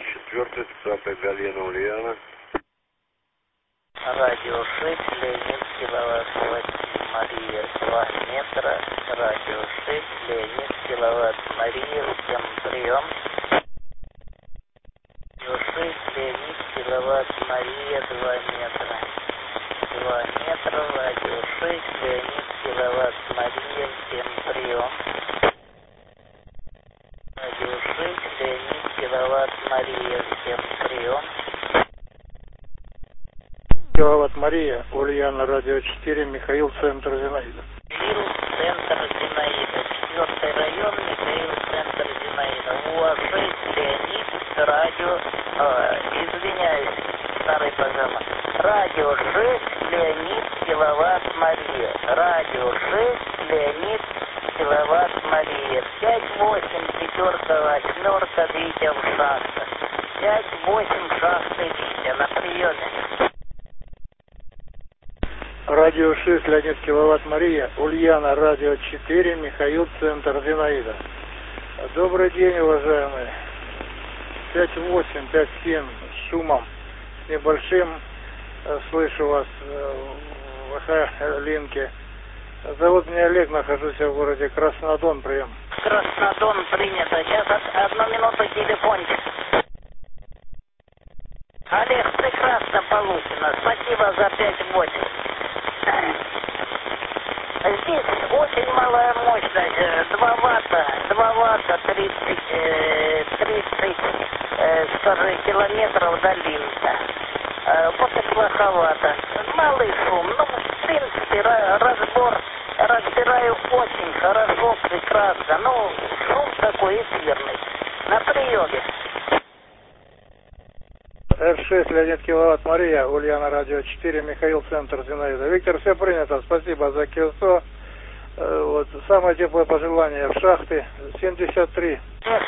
4-й, 30-я Галина Ульяна. Радио 6, Леонид, киловатт, Мария, 2 метра. Радио 6, Леонид, киловатт, Мария, всем прием. Радио 6, Леонид, киловатт, Мария, 2 метра. 2 метра, радио 6, Леонид, киловатт, Мария, всем прием. Радио 6, Леонид, киловатт, Мария, всем прием. Киловатт Мария, Ульяна, радио 4, Михаил, центр Зинаида. Михаил, центр Зинаида, 4-й район, Михаил, центр Зинаида. УАЗ-6, Леонид, радио, извиняюсь, старый программа. Радио 6, Леонид, киловатт Мария. Радио 6, Леонид, киловатт Мария. 5-8, 4-га, 8-ка, Витя в шахта. 5-8, шахты Витя, на приеме. Радио 6, Леонид, киловатт Мария, Ульяна, радио 4, Михаил, центр Зинаида. Добрый день, уважаемые. 5-8, 5-7, с шумом небольшим, слышу вас в ВХ-линке. Зовут меня Олег, нахожусь в городе Краснодон, прием. Краснодон принято. Сейчас одну минуту телефончик. Олег, прекрасно получено. Спасибо за 5-8. Здесь очень малая мощность, 2 ватта, 30 скажи, километров до Линка. Вот и плоховато. Малый шум, ну, в принципе, разбираю очень хорошо, прекрасно. Ну, шум такой эфирный. На приеме. F6, Леонид, киловатт Мария, Ульяна, радио 4, Михаил, центр Зинаида. Виктор, все принято, спасибо за килсо. Вот, самое теплое пожелание в шахты 73.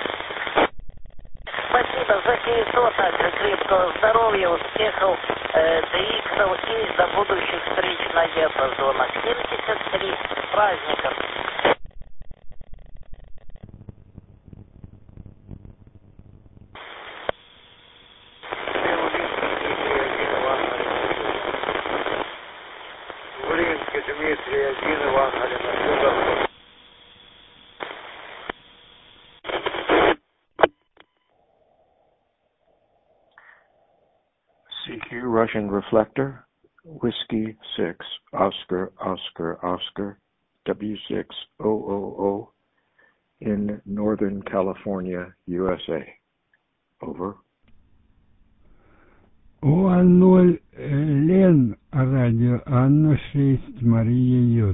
Спасибо за килсо, также крепкого здоровья, успехов, ДХ и до будущих встреч на диапазонах. 73, с праздником. Дмитрий, 1, Иван, Галина. CQ Russian Reflector, Whiskey 6, Oscar, Oscar, Oscar, W6000 in Northern California, USA. Over. УА-0 Лен, радио Анна 6, Мария Ют.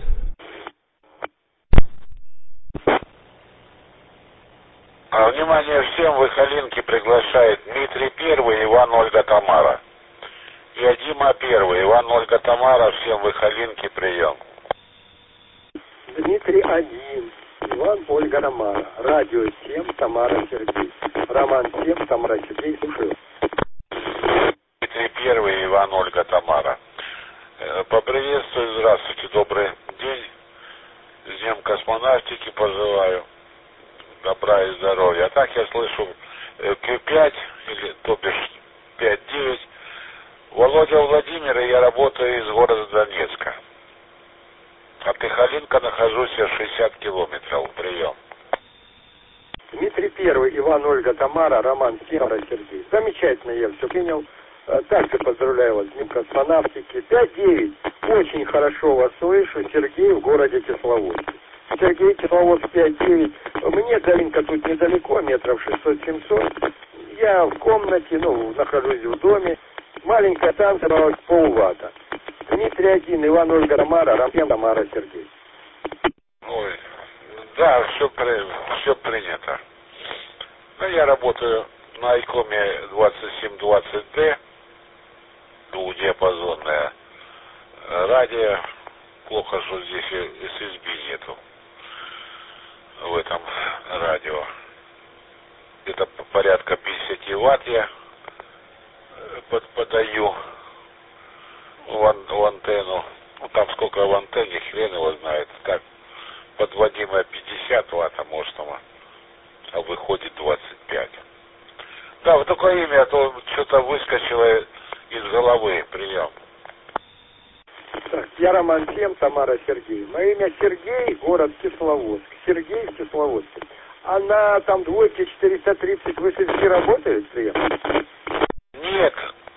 Внимание всем, в Ихалинке приглашает Дмитрий 1, Иван, Ольга, Тамара. Я Дима 1, Иван, Ольга, Тамара, всем в Ихалинке прием. Дмитрий 1, Иван, Ольга, Тамара. Радио 7, Тамара, Сергей. Роман 7, Тамара, Сергей, слушаю. Дмитрий 1, Иван, Ольга, Тамара. Поприветствую, здравствуйте, добрый день. С Днем космонавтики пожелаю. Добра и здоровья. А так я слышу Q5, или то бишь 5-9. Володя Владимир, и я работаю из города Донецка. От Ихалинка нахожусь я 60 километров. Прием. Дмитрий 1, Иван, Ольга, Тамара, Роман 7, Сергей. Замечательно, я все принял. Также поздравляю вас с Днем космонавтики. 5-9. Очень хорошо вас слышу. Сергей в городе Кисловодск. Сергей, Кисловодск 5-9. Мне Галинка тут недалеко, метров 600-700. Я в комнате, нахожусь в доме. Маленькая станция, полватта. Дмитрий 1, Иван, Ольга, Тамара, Роман, Тамара, Сергей. Ой, да, все принято. Я работаю на Айкоме 2720D, двухдиапазонное радио. Плохо, что здесь SSB нету в этом радио. Это порядка 50 ватт я подаю в антенну. Там сколько в антенне, хрен его знает. Так, подводимая 50 ватт, а может там, а выходит 25. Да, свое имя, а то что-то выскочило из головы. Прием. Так, я Роман 7, Тамара Сергей. Мое имя Сергей, город Кисловодск. Сергей в Кисловодске. А на там двойке 430 в СССР работает прием? Нет.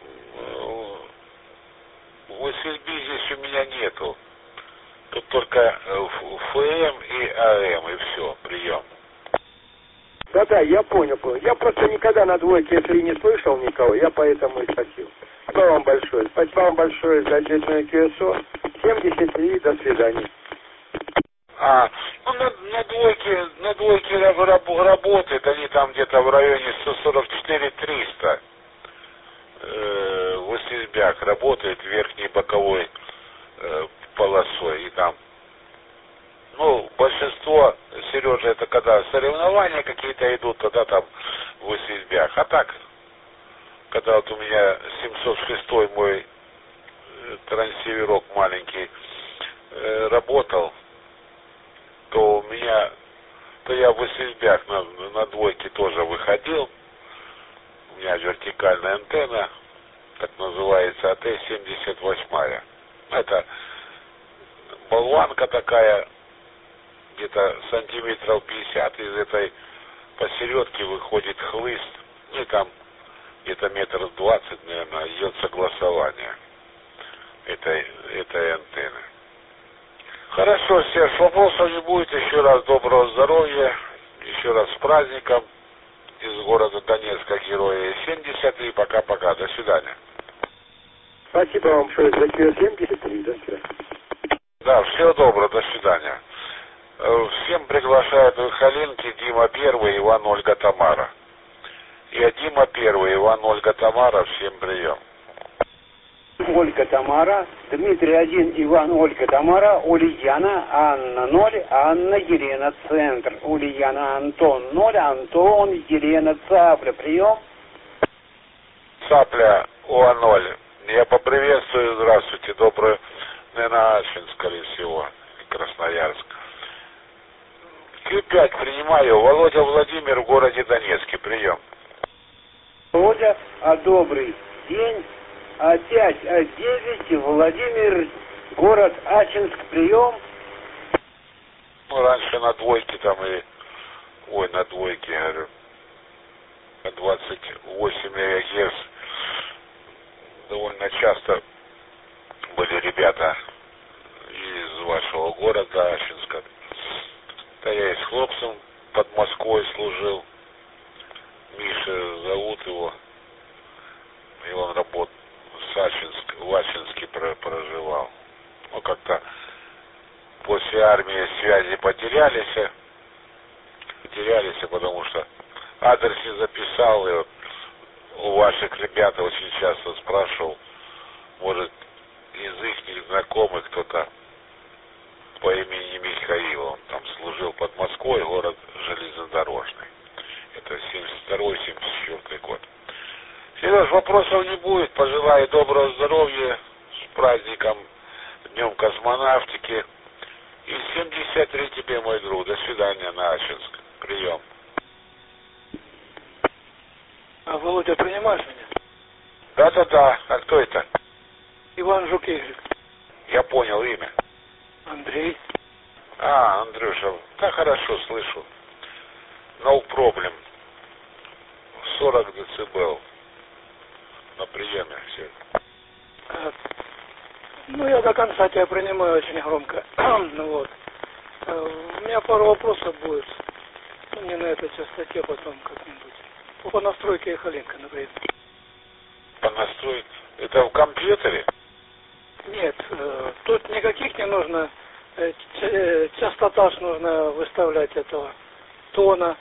В ССБ здесь у меня нету. Тут только ФМ и АМ, и все, прием. Да-да, я понял. Я просто никогда на двойке, если не слышал никого, я поэтому и спросил. Спасибо вам большое. Спасибо вам большое за очередное QSO. 70 и до свидания. Ну на двойке работает, они там где-то в районе 144-300 в ССБях работает верхней боковой полосой. И там, большинство, Сережа, это когда соревнования какие-то идут, тогда там в ССБях. А так, когда вот у меня 706 мой трансиверок маленький работал, то я в ССБях на двойке тоже выходил. У меня вертикальная антенна, так называется, АТ-78. Это болванка такая, где-то сантиметров 50, из этой посередке выходит хлыст, и там где-то метров 20, наверное, идет согласование этой антенны. Хорошо, Серж, вопросов не будет. Еще раз доброго здоровья, еще раз с праздником из города Донецка, героя 73. Пока-пока, до свидания. Спасибо вам большое за QS73, до свидания. Да, всего доброго, до свидания. Всем приглашают в Халинки Дима 1, Иван, Ольга, Тамара. Я Дима 1, Иван, Ольга, Тамара, всем прием. Ольга, Тамара, Дмитрий 1, Иван, Ольга, Тамара, Ульяна, Анна 0, Анна, Елена, Центр, Ульяна, Антон 0, Антон, Елена, Цапля, прием. Цапля, УА-0. Я поприветствую, здравствуйте, добрый, наверное, Ачинск, скорее всего, Красноярск. Q5 принимаю, Володя Владимир в городе Донецке, прием. Володя, добрый день. 5-9, Владимир, город Ачинск, прием. Раньше на двойке там на двойке, говорю, на 28 МГц довольно часто были ребята из вашего города Ачинска. Да я и с хлопцем под Москвой служил. Миша зовут его. И он работал в Ачинске проживал. Как-то после армии связи потерялись, потому что адрес не записал, и вот у ваших ребят очень часто спрашивал, может, из их знакомых кто-то по имени Михаил, он там служил под Москвой, город железнодорожный. Это 72-74 год. Сереж, вопросов не будет. Пожелаю доброго здоровья, с праздником, Днем космонавтики. И 73 тебе, мой друг. До свидания, на Ачинск. Прием. А Володя, принимаешь меня? Да. А кто это? Иван Жукевич. Я понял имя. Андрей. Андрюша, да, хорошо, слышу. No problem. 40 децибел. На приеме все. Я до конца тебя принимаю очень громко. У меня пару вопросов будет. Не на этой частоте, потом как-нибудь. По настройке Халинка, например. По настройке? Это в компьютере? Нет, тут никаких не нужно. Частотаж нужно выставлять этого тона.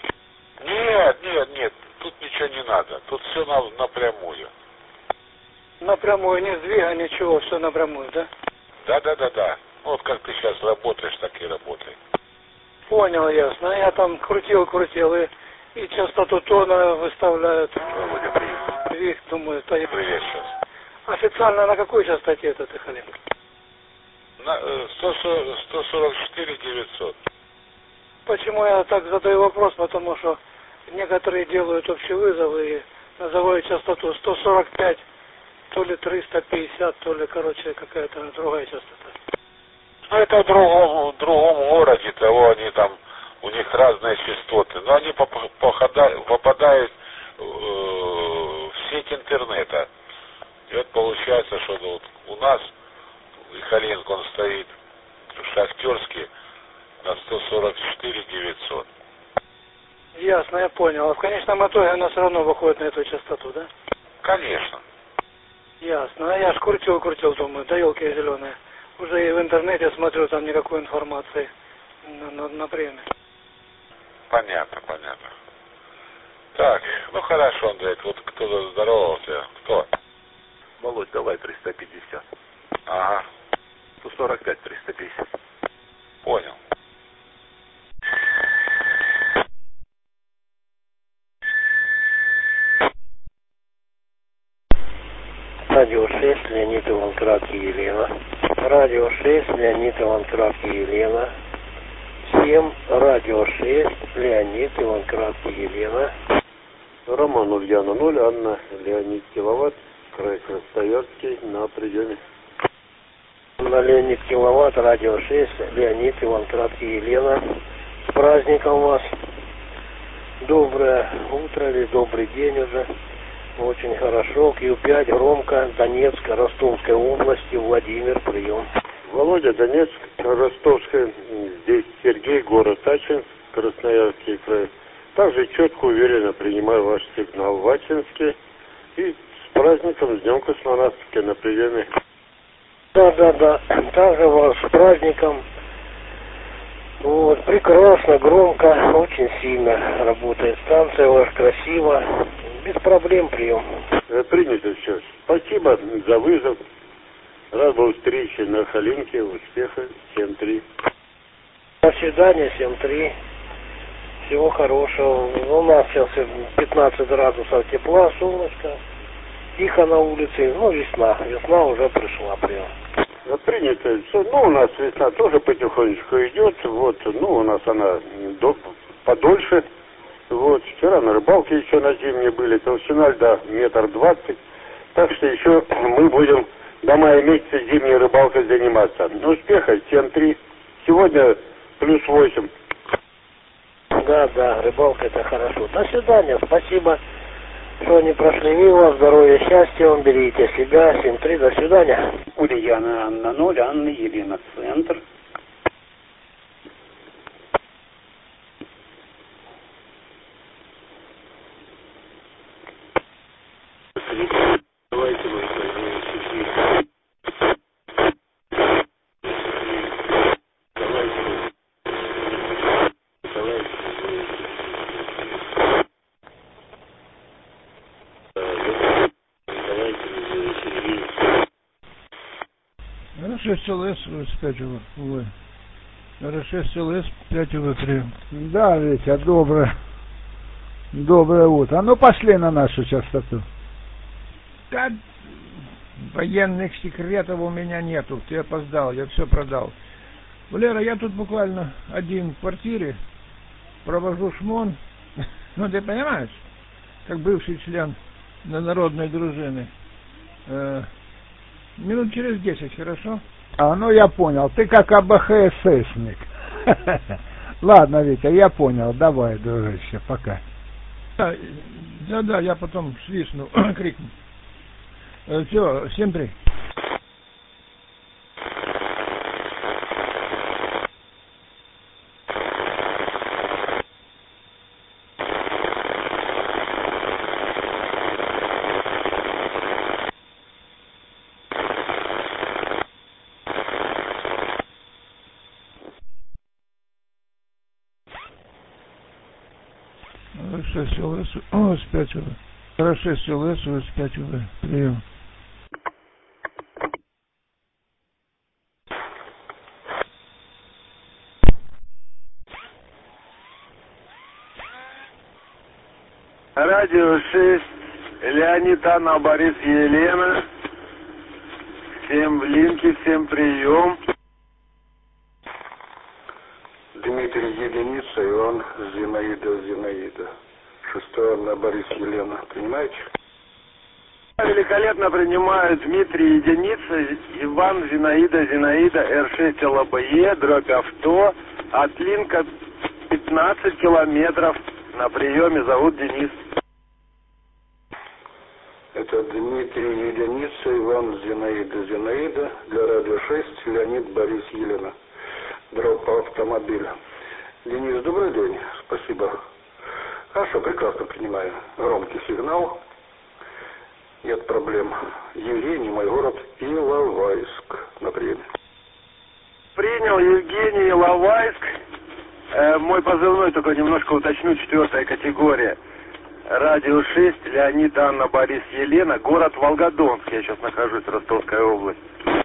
Нет. Тут ничего не надо. Тут все напрямую. Напрямую, не сдвига, ничего, все напрямую, да? Да. Вот как ты сейчас работаешь, так и работай. Понял, ясно. Я там крутил, и частоту тона выставляют. Володя, привет. Думаю, Привет сейчас. Официально на какой частоте это ты, Халинка? На 144 900. Почему я так задаю вопрос? Потому что некоторые делают общие вызовы и назову частоту 145, то ли 350, то ли, короче, какая-то другая частота. Ну, это в другом городе, того они там, у них разные частоты, но они попадают в сеть интернета. И вот получается, что вот у нас Михаленко, он стоит в Шахтерске на 144 900. Ясно, я понял. А в конечном итоге она все равно выходит на эту частоту, да? Конечно. Ясно. А я ж крутил, думаю, да елки зеленые. Уже и в интернете смотрю, там никакой информации на приеме. Понятно. Так, ну хорошо, Андрей, вот кто-то здоровался. Кто? Володь, давай 350. Ага. 145, 350. Понял. Радио 6, Леонид Иванкрат и Елена. Радио 6, Леонид Иванкрат и Елена. 7, Радио 6, Леонид Иванкрат и Елена. Роман Ульяна 0, Анна Леонид Киловатт, край Красноярский, на приеме. На Леонид Киловатт, Радио 6, Леонид Иванкрат и Елена. С праздником вас. Доброе утро или добрый день уже. Очень хорошо. Q5, громко. Донецк, Ростовской области, Владимир, прием. Володя, Донецк, Ростовская, здесь Сергей, город Ачинск, Красноярский край. Также четко, уверенно принимаю ваш сигнал в Ачинске. И с праздником, с Днем космонавтики на приеме. Да. Также вас с праздником. Вот, прекрасно, громко, очень сильно работает станция ваша, красиво. Без проблем прием. Принято все. Спасибо за вызов. Рад был встрече на Халинке. Успеха. 7-3. До свидания, 7-3. Всего хорошего. У нас сейчас 15 градусов тепла, солнышко. Тихо на улице. Ну, весна. Весна уже пришла прием. Принято. Ну, у нас весна тоже потихонечку идет. Вот, ну, у нас она подольше. Вот, вчера на рыбалке еще на зимней были, толщина льда 1,20 м. Так что еще мы будем до мая месяца зимней рыбалкой заниматься. Успеха, 7-3. Сегодня плюс 8. Да, рыбалка это хорошо. До свидания, спасибо, что не прошли мимо. Здоровья, счастья вам, берегите себя. 7-3, до свидания. Ульяна Анна 0, Анна Елена, центр. РШ-ЛС 5 УВ. РШ-ЛС 5 УВ прием. Да, Витя, доброе утро. Ну, пошли на нашу частоту. Да, военных секретов у меня нету. Ты опоздал, я все продал. Валера, я тут буквально один в квартире, провожу шмон. Ну, ты понимаешь, как бывший член народной дружины. Минут через 10, хорошо? Ну я понял, ты как АБХССник. Ладно, Витя, я понял, давай, дружище, пока. Да, я потом свистну, крикну. Все, 7-3. РШ-ЛС 5 УВ. РШ-ЛС 5 УВ. Прием. Радио 6, Леонид, Анна, Борис, Елена. Всем в линке, всем прием. Дмитрий, Единица, Иван, Зинаида. 6 Анна, Борис, Елена. Принимаете? Великолепно принимаю Дмитрий Единица, Иван, Зинаида, Р6 ЛБЕ, дробь авто, от Линка 15 километров. На приеме, зовут Денис. Это Дмитрий Единица, Иван, Зинаида, для радио 6, Леонид, Борис, Елена. Дробь автомобиля. Денис, добрый день, спасибо. Хорошо, прекрасно принимаю. Громкий сигнал. Нет проблем. Евгений, мой город, Иловайск. На приеме. Принял, Евгений, Иловайск. Мой позывной, только немножко уточню, 4-я категория. Радио 6, Леонид, Анна, Борис, Елена. Город Волгодонск. Я сейчас нахожусь в Ростовской области.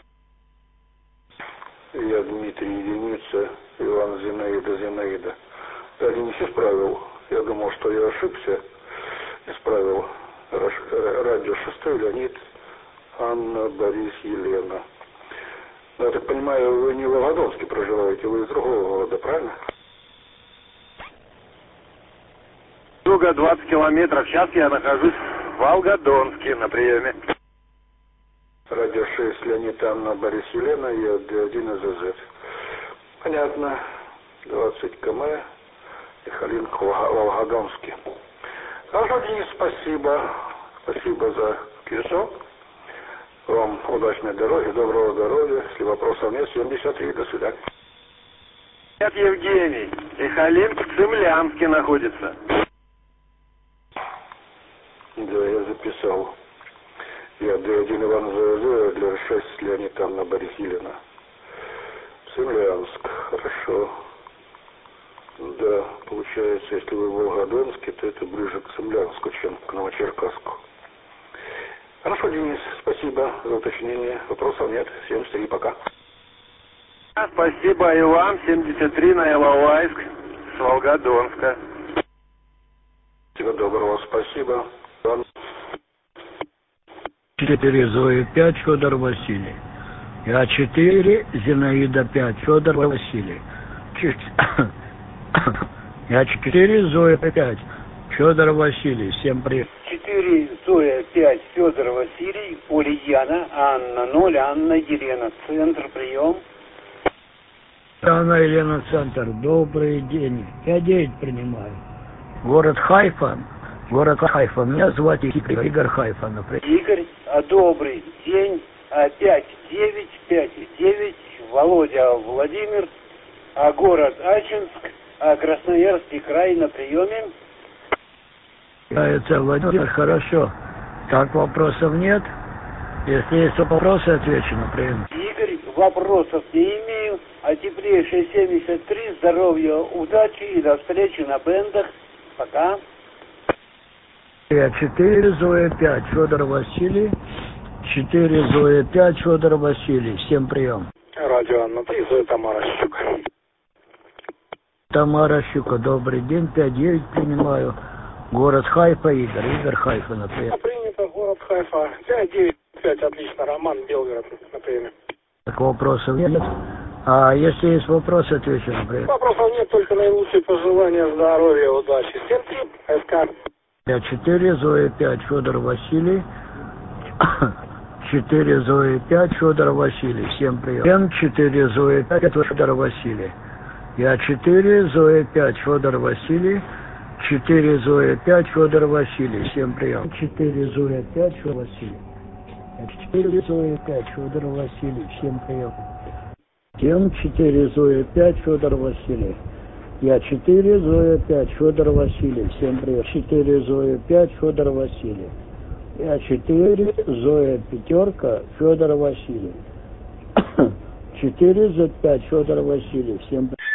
Я Дмитрий Единица, Иван, Зинаида. Я Денис исправил. Я думал, что я ошибся. Исправил. Радио 6, Леонид, Анна, Борис, Елена. Я так понимаю, вы не в Волгодонске проживаете, вы из другого города, правильно? Друга 20 километров. Сейчас я нахожусь в Волгодонске на приеме. Радио 6, Леонид, Анна, Борис, Елена, я Д1 ЗЗ. Понятно. 20 км. Михалинг, Волгодонске. Хорошо, Денис, спасибо. Спасибо за квизок. Вам удачной дороги, доброго здоровья. Если вопросов нет, 73. До свидания. Нет, Евгений. Михалинг в Цимлянске находится. Да, я записал. Я Д1 Иван ЗЗ, для 6 Леонид, Анна, Борис, Елена. Цимлянск. Хорошо. Да, получается, если вы в Волгодонске, то это ближе к Цимлянску, чем к Новочеркасску. Хорошо, Денис, спасибо за уточнение. Вопросов нет. 73, пока. Спасибо, Иван, 73 на Иловайск, с Волгодонска. Всего доброго, спасибо. Иван. 4 Зои 5, Федор Василий. Я 4, Зинаида 5, Федор Василий. Я 4, Зоя 5, Федор Василий. Всем привет. 4, Зоя 5, Федор Василий, Ульяна, Анна 0, Анна, Елена. Центр, прием. Анна, Елена, центр. Добрый день. Я 9 принимаю. Город Хайфа. Меня зовут Игорь Хайфа, например. Игорь, добрый день. 5-9, Володя, Владимир, город Ачинск, Красноярский край на приеме. Это Владимир, хорошо. Так, вопросов нет? Если есть вопросы, отвечу на прием. Игорь, вопросов не имею. Теплейший 73, здоровья, удачи и до встречи на бендах. Пока. Я 4, Зоя 5, Федор Василий. 4, Зоя 5, Федор Василий. Всем прием. Радио Анна 3, Зоя Тамара Щука. Тамара Щука, добрый день. 5-9 принимаю. Город Хайфа, Игорь Хайфа, например. Принято, город Хайфа. 5-9, отлично. Роман, Белгород, на приеме. Так, вопросов нет. А если есть вопросы, отвечу, например. Вопросов нет, только наилучшие пожелания здоровья, удачи. 7-3, СК. Я 4, Зоя 5, Федор Василий. 4, Зоя 5, Федор Василий. Всем прием. 4, Зоя 5, Федор Василий. Я 4, Зоя 5, Федор Василий. 4, Зоя 5, Федор Василий. Всем прием. 4, Зоя 5, Федор Василий. Я 4, Зоя 5, Федор Василий. Всем прием. 4, Зоя 5, Федор Василий. Я 4, Зоя 5, Федор Василий. Всем привет. 4, Зоя 5, Федор Василий. Я 4, Зоя пятерка, Федор Василий. 4, Зоя 5, Федор Василий. Всем привет.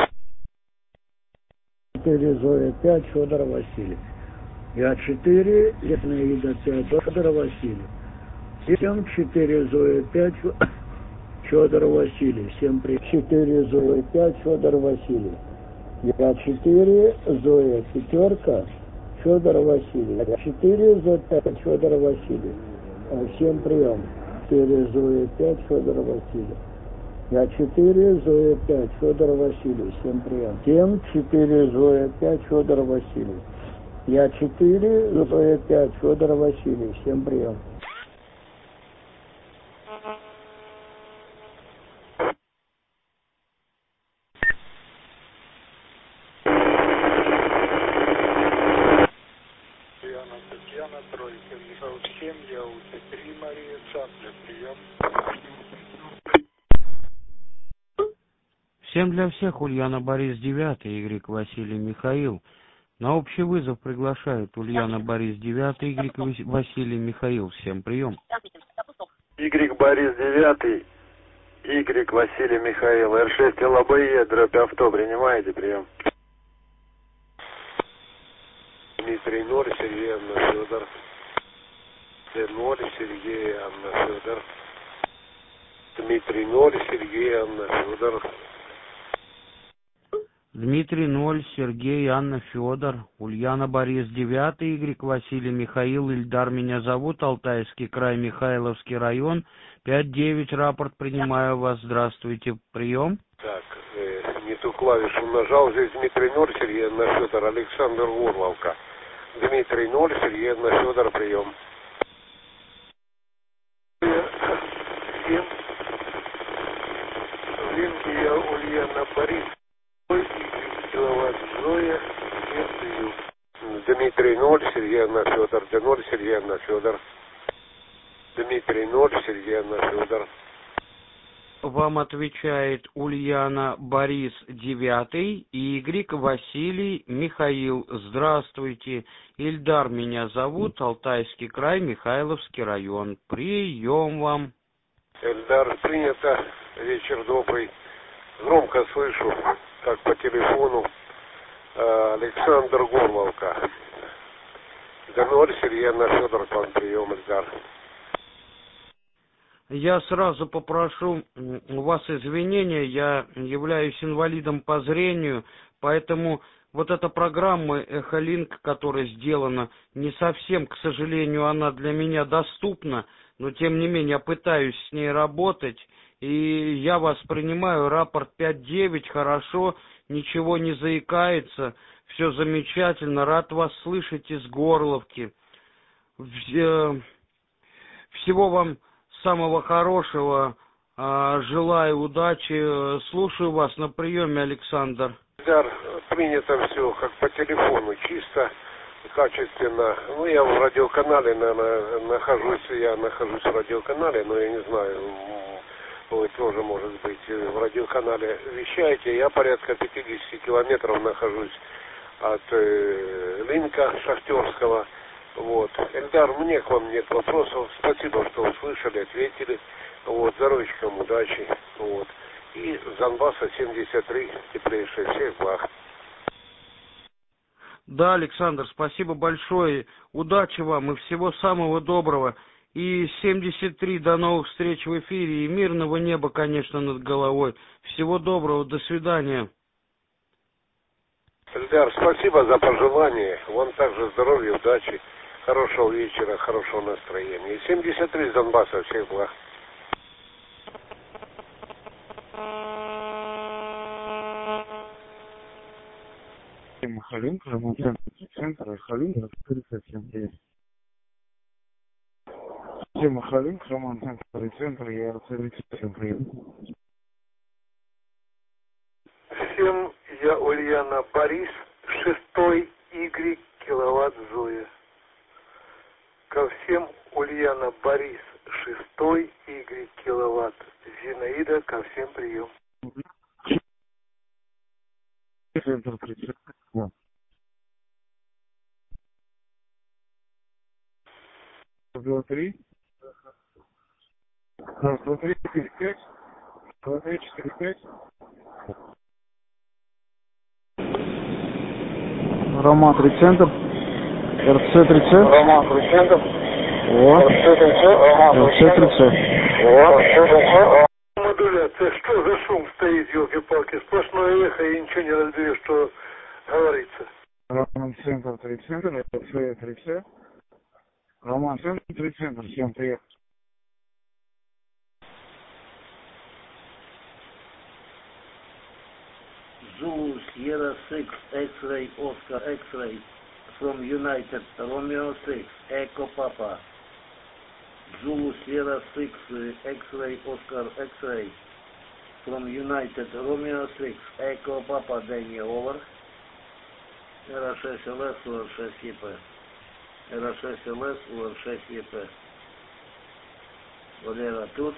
4, Зоя 5, Федор Василий. Я 4, Зинаида 5, Федор Василий. 4, Зоя 5, Федор Василий. Всем привет. 4, Зоя 5, Федор Василий. Я 4, Зоя пятерка, Федор Василий. Я 4, Зоя 5, Федор Василий. Всем прием. 4, Зоя 5, Федор Василий. Я 4, Зоя 5, Федор Василий. Всем прием. 4, Зоя 5, Федор Василий. Я 4, Зоя 5, Федор Василий. Всем прием. Татьяна, тройка, Михаил 7, я УТ3, Мария, Цапля, прием. Всем для всех, Ульяна Борис 9, Y Василий Михаил. На общий вызов приглашают Ульяна Борис 9, Y Василий Михаил. Всем прием. Y Борис 9, Y Василий Михаил. Р6 ЛБЕ, дробь авто. Принимаете прием? Дмитрий 0, Сергей Анна Федор. Д0, Сергей Анна Федор. Дмитрий 0, Сергей Анна Федор. Дмитрий 0, Сергей, Анна, Федор, Ульяна Борис 9, Y Василий Михаил, Ильдар меня зовут, Алтайский край, Михайловский район, 5-9, рапорт принимаю вас, здравствуйте, прием. Так, не ту клавишу нажал, здесь Дмитрий 0, Сергей Анна Федор, Александр Горловка. Дмитрий 0, Сергей Анна Федор, прием. Всем. Лингия Ульяна Борис. Киловатт Зоя, Дмитрий 0, Сергей Анна Федор, Д0, Сергей Анна Федор. Дмитрий 0, Сергей Анна Федор. Вам отвечает Ульяна Борис 9, Y Василий Михаил. Здравствуйте, Ильдар меня зовут, Алтайский край, Михайловский район. Прием вам. Ильдар, принято. Вечер добрый. Громко слышу, как по телефону. Александр Горловка. Д0, Сергей Анна Федор, к вам прием, Ильдар. Я сразу попрошу у вас извинения, я являюсь инвалидом по зрению, поэтому вот эта программа «Эхолинк», которая сделана, не совсем, к сожалению, она для меня доступна, но тем не менее я пытаюсь с ней работать, и я вас принимаю, рапорт 5-9, хорошо, ничего не заикается, все замечательно, рад вас слышать из Горловки. Всего вам самого хорошего, желаю удачи, слушаю вас на приеме, Александр. Да, принято все, как по телефону, чисто, качественно. Ну, я в радиоканале, наверное, нахожусь в радиоканале, но я не знаю, вы тоже, может быть, в радиоканале вещаете. Я порядка 50 километров нахожусь от Линка Шахтерского. Вот. Эльдар, мне к вам нет вопросов. Спасибо, что услышали, ответили. Вот. Здоровичкам, удачи. Вот. И с Донбасса 73, теплейший. Всех благ. Да, Александр, спасибо большое. Удачи вам и всего самого доброго. И 73, до новых встреч в эфире. И мирного неба, конечно, над головой. Всего доброго, до свидания. Эльдар, спасибо за пожелания. Вам также здоровья, удачи. Хорошего вечера, хорошего настроения. 73 с Донбасса, всех благ. Махалин, центр, Халин, открытый всем привет. Махалин, центр, я открытый всем привет. Всем, я Ульяна Борис, 6 Y киловатт Зоя. Ко всем Ульяна Борис, 6 Y киловатт Зинаида, ко всем прием. Центр 30. Два, три. 2, 3, 4, 5. 2, 3, 4, 5. Роман 30, РЦ 30. Роман 30. РЦ 30. Модуляция, что за шум стоит, елки-палки? Сплошное эхо и ничего не разберешь, что говорится. Роман центр 30, РЦ 30. Роман центр 30, всем привет. Zulu Sierra 6 X-Ray Oscar X-Ray from United Romeo 6, Echo Papa, Zulu Sierra 6, X-Ray Oscar X-Ray, from United Romeo 6, Echo Papa Daniel, over, R6LS, UR6ЕП, R6LS, UR6ЕП. Валера тут.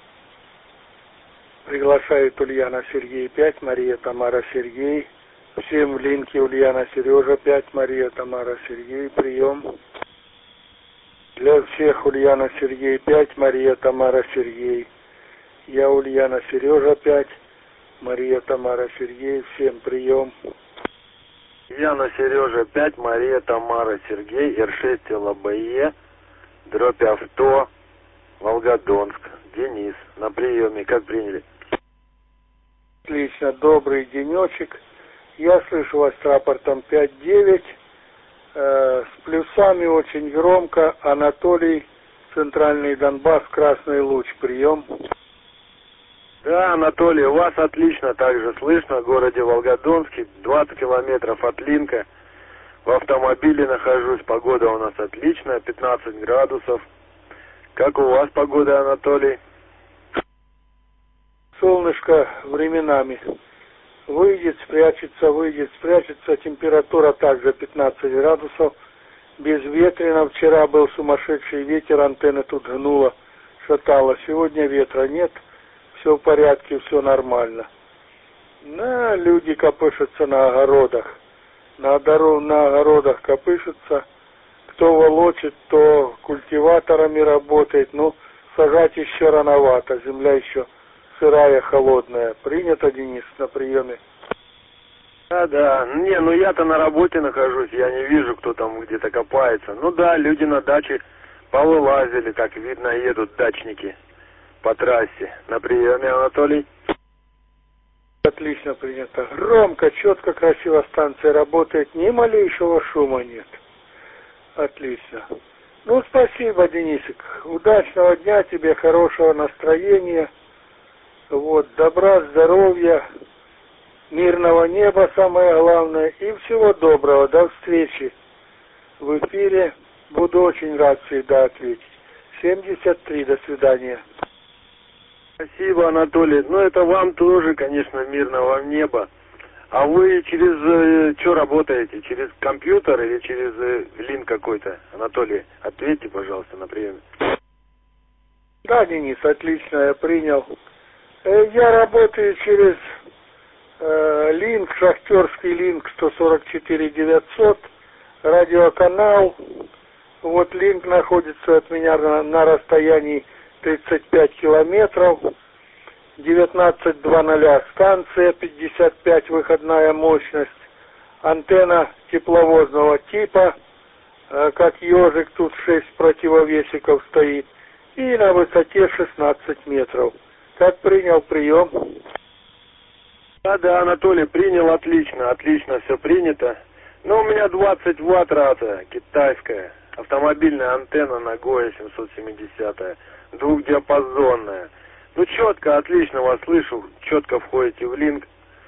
Приглашает Ульяна Сергей 5, Мария Тамара Сергей. Всем в линке Ульяна Сережа 5, Мария Тамара Сергей. Прием. Для всех Ульяна Сергей 5, Мария Тамара Сергей. Я Ульяна Сережа 5, Мария Тамара Сергей. Всем прием. Яна Сережа 5, Мария Тамара Сергей, Р6 ЛБЕ, дробь авто, Волгодонск. Денис, на приеме, как приняли? Отлично, добрый денечек. Я слышу вас с рапортом 5-9, с плюсами очень громко. Анатолий, Центральный Донбасс, Красный Луч, прием. Да, Анатолий, у вас отлично также слышно в городе Волгодонске, 20 километров от Линка. В автомобиле нахожусь, погода у нас отличная, 15 градусов. Как у вас погода, Анатолий? Солнышко временами выйдет, спрячется, температура также 15 градусов, безветренно. Вчера был сумасшедший ветер, антенны тут гнуло, шатало. Сегодня ветра нет, все в порядке, все нормально. Люди копышутся на огородах, на огородах копышутся. Кто волочит, то культиваторами работает. Сажать еще рановато, земля еще сырая, холодная. Принято, Денис, на приеме? Да. Я-то на работе нахожусь, я не вижу, кто там где-то копается. Люди на даче повылазили, как видно, едут дачники по трассе. На приеме, Анатолий? Отлично принято. Громко, четко, красиво станция работает, ни малейшего шума нет. Отлично. Спасибо, Денисик. Удачного дня тебе, хорошего настроения. Добра, здоровья, мирного неба, самое главное. И всего доброго. До встречи в эфире. Буду очень рад всегда ответить. 73. До свидания. Спасибо, Анатолий. Это вам тоже, конечно, мирного неба. А вы через что работаете? Через компьютер или через линк какой-то? Анатолий, ответьте, пожалуйста, на приеме. Да, Денис, отлично, я принял. Я работаю через линк, шахтерский линк 144-900, радиоканал. Линк находится от меня на расстоянии 35 километров. 19.00 станция, 55 выходная мощность, антенна тепловозного типа, как ежик, тут 6 противовесиков стоит, и на высоте 16 метров. Как принял прием? Да, Анатолий, принял отлично все принято. У меня 20 ватт рация, китайская, автомобильная антенна на Гоя 770, двухдиапазонная. Четко, отлично вас слышу, четко входите в линк.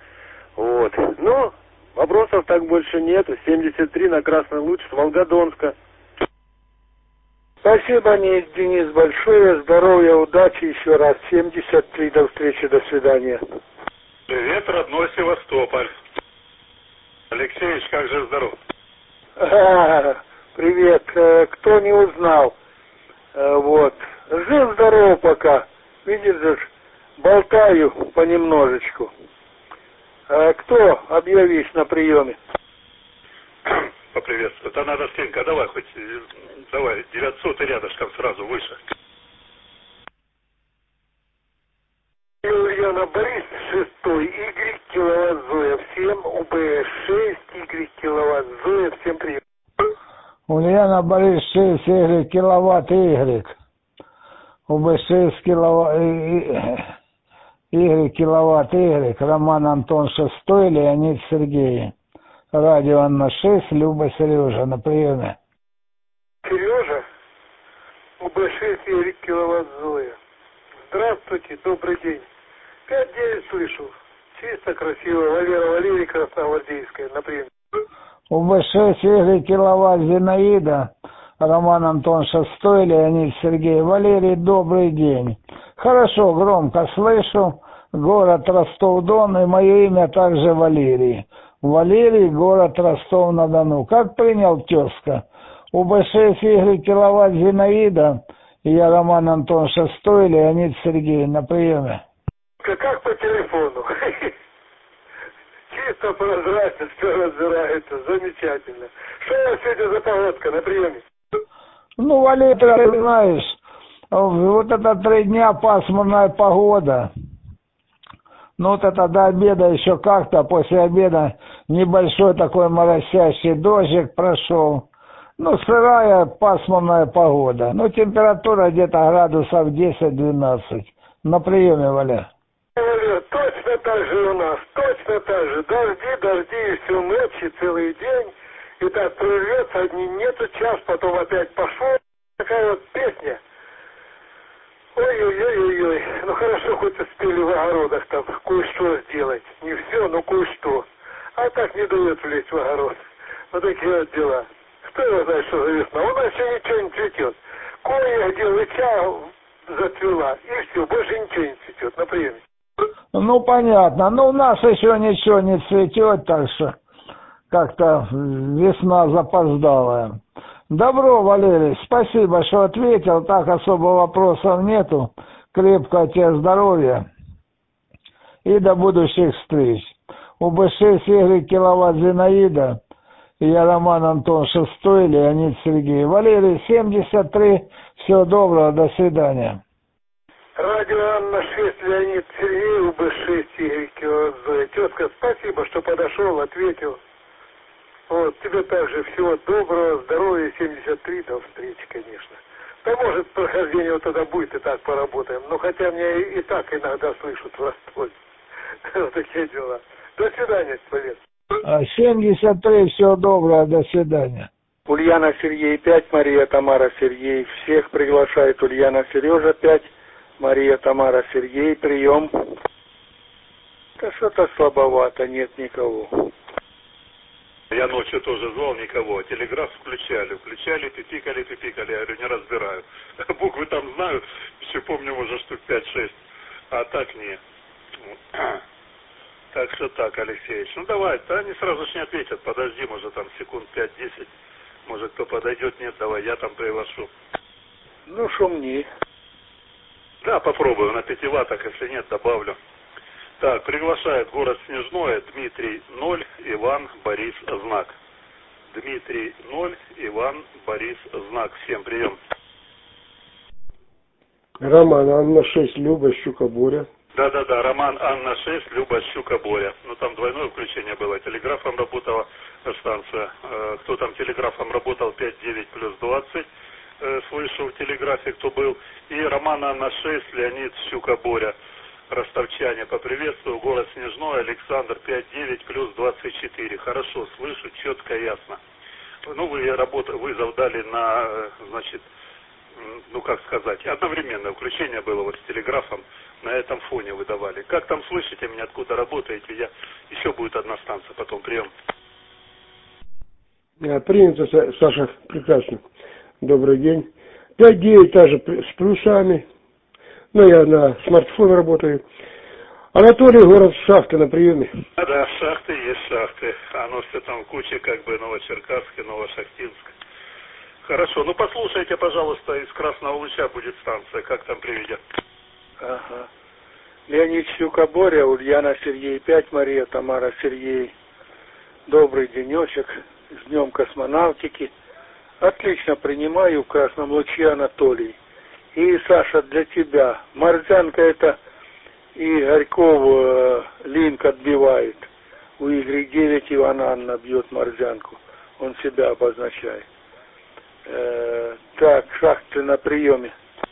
Вопросов так больше нету. 73 на Красный Луч с Волгодонска. Спасибо, Денис, большое. Здоровья, удачи еще раз. 73, до встречи, до свидания. Привет, родной Севастополь. Алексеевич, как же здоров? Привет. Кто не узнал? Жив-здоров пока. Видишь же, болтаю понемножечку. Кто? Объявись на приеме. Поприветствую. Это надо, Стенька, давай 900 и рядышком сразу выше. Ульяна Борис, 6 Y, киловатт Зоя, всем, УБ6, Y, киловатт Зоя, всем привет. Ульяна Борис, 6 Y, киловатт Y. УБ6 киловатт Y, киловатт Y, Роман Антон 6, Леонид Сергей. Радио Анна 6, Люба Сережа на приеме. Сережа, УБ6 Y, киловатт Зоя. Здравствуйте, добрый день. 5-9 слышу. Чисто, красиво. Валера Валерий, Красногвардейская, на приеме. УБ-6, Игорь, киловатт, Зинаида, Роман, Антон, 6, Леонид, Сергей, Валерий, добрый день. Хорошо, громко слышу. Город Ростов-Дон, и мое имя также Валерий. Валерий, город Ростов-на-Дону. Как принял тезка? УБ-6, Игорь, киловатт, Зинаида, и я Роман, Антон, 6, Леонид, Сергей, на приеме. Как по телефону. Чисто прозрачно, все разбирается, замечательно. Что у вас сегодня за погодка на приеме? Ну, Валерий, ты знаешь, вот это 3 дня пасмурная погода. Ну, вот это до обеда еще как-то, после обеда небольшой такой моросящий дождик прошел. Ну, сырая пасмурная погода. Ну, температура где-то градусов 10-12. На приеме, Валя. Точно так же у нас, точно так же. Дожди и всю ночь, и целый день. И так прорвется, одни нету, час, потом опять пошел. Такая вот песня. Ой-ой-ой-ой-ой. Ну хорошо, хоть успели в огородах там кое-что сделать. Не все, но кое-что. А так не дает влезть в огород. Вот такие вот дела. Кто его знает, что за весна? У нас еще ничего не цветет. Кое-где лыча зацвела, и все, больше ничего не цветет. На приеме. Ну, понятно. Ну, у нас еще ничего не цветет, так что как-то весна запоздалая. Добро, Валерий, спасибо, что ответил. Так особо вопросов нету. Крепкого тебе здоровья. И до будущих встреч. УБ-6, Игорь, киловатт, Зинаида. И я Роман, Антон, 6, Леонид, Сергей. Валерий, 73. Всего доброго, до свидания. Радио Анна 6, Леонид, Сергей, УБ-6, Игорь, киловатт, Зоя. Тезка, спасибо, что подошел, ответил. Вот, тебе также всего доброго, здоровья, 73, до встречи, конечно. Да, может, прохождение вот тогда будет, и так поработаем. Но хотя меня и так иногда слышат в Ростове. Вот такие дела. До свидания, Валер. 73, всего доброго, до свидания. Ульяна, Сергей, 5, Мария, Тамара, Сергей. Всех приглашает Ульяна, Сережа, 5, Мария, Тамара, Сергей, прием. Да что-то слабовато, нет никого. Я ночью тоже звал, никого. Телеграф включали, пипикали. Я говорю, не разбираю. Буквы там знаю, еще помню уже штук 5-6. А так нет. Так что так, Алексеевич. Ну давай, да они сразу ж не ответят. Подожди, может там секунд 5-10. Может кто подойдет, нет, давай, я там приглашу. Ну шумни. Да, попробую на 5 ваттах, если нет, добавлю. Так, приглашает город Снежное, Дмитрий 0, Иван, Борис, знак. Дмитрий 0, Иван, Борис, знак. Всем прием. Роман, Анна 6, Люба, Щука, Боря. Да, Роман, Анна 6, Люба, Щука, Боря. Ну там двойное включение было, телеграфом работала станция. Кто там телеграфом работал, 5-9 плюс 20. Слышу в телеграфе, кто был. И Роман, Анна 6, Леонид, Щука, Боря. Ростовчане, поприветствую, город Снежной, Александр, 5-9 плюс 24. Хорошо, слышу, четко, ясно. Ну, вызов дали на, значит, ну, как сказать, одновременное включение было вот с телеграфом, на этом фоне выдавали. Как там слышите меня, откуда работаете? Еще будет одна станция, потом прием. Принято, Саша, прекрасно. Добрый день. 5-9 тоже с плюсами. Ну, я на смартфоне работаю. Анатолий, город Шахты, на приеме. Да, шахты есть шахты. Оно все там куча, как бы, Новочеркасск, Новошахтинск. Хорошо, ну послушайте, пожалуйста, из Красного Луча будет станция, как там приведет. Ага. Леонид, Щука, Боря, Ульяна, Сергей, 5, Мария, Тамара, Сергей. Добрый денечек, с Днем космонавтики. Отлично принимаю в Красном Луче, Анатолий. И, Саша, для тебя. Морзянка это и Горьков линк отбивает. У Y9 Иван Анна бьет морзянку. Он себя обозначает. Так, шахты на приеме.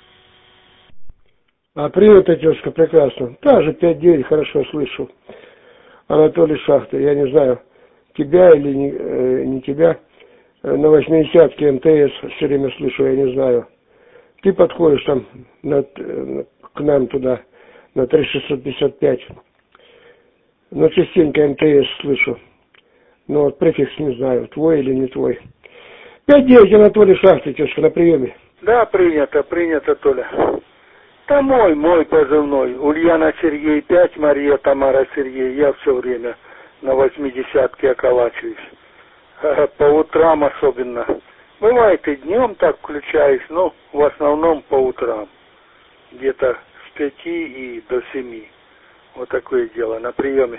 Принято, тезка, прекрасно. Тоже 5-9, хорошо слышу. Анатолий, Шахты, я не знаю, тебя или не тебя. На 80-ке МТС все время слышу, я не знаю. Ты подходишь там к нам туда, на 3655. Но частенько МТС слышу. Ну вот префикс не знаю, твой или не твой. 5-9, Анатолий Шахты, тезка, на приеме. Да, принято, Толя. Да мой позывной. Ульяна Сергей 5, Мария Тамара Сергей. Я все время на 80-ке околачиваюсь. По утрам особенно. Бывает и днем так включаюсь, но в основном по утрам. Где-то с 5 и до 7. Вот такое дело. На приеме.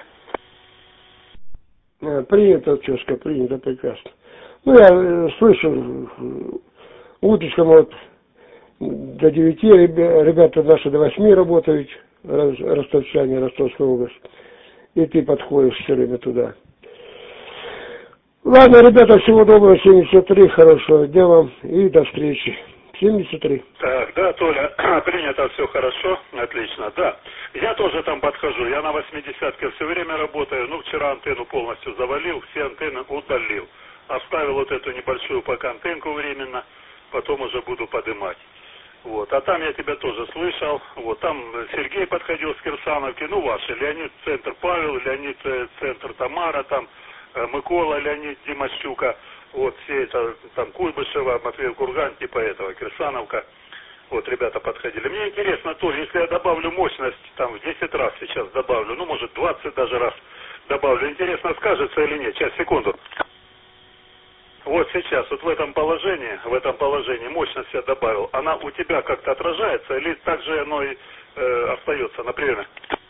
Принято, тезка, принято, прекрасно. Ну, я слышу, утречком вот до 9 ребята наши до 8 работают, ростовчане, Ростовская область. И ты подходишь все время туда. Ладно, ребята, всего доброго, 73, хорошего дня вам и до встречи. 73. Так, да, Толя, принято, все хорошо, отлично, да. Я тоже там подхожу, я на 80-ке все время работаю, ну, вчера антенну полностью завалил, все антенны удалил. Оставил вот эту небольшую пока антенку временно, потом уже буду подымать. Вот, а там я тебя тоже слышал, вот, там Сергей подходил с Кирсановки, ну, ваши, Леонид, центр Павел, Леонид, центр Тамара, там, Микола, Леонид, Димощука, вот, все это, там, Куйбышева, Матвей Курган, типа этого, Кирсановка, вот, ребята подходили. Мне интересно тоже, если я добавлю мощность, там, в 10 раз сейчас добавлю, ну, может, 20 даже раз добавлю, интересно, скажется или нет, сейчас, секунду. Вот сейчас, вот в этом положении мощность я добавил, она у тебя как-то отражается или так же оно и остается на приеме?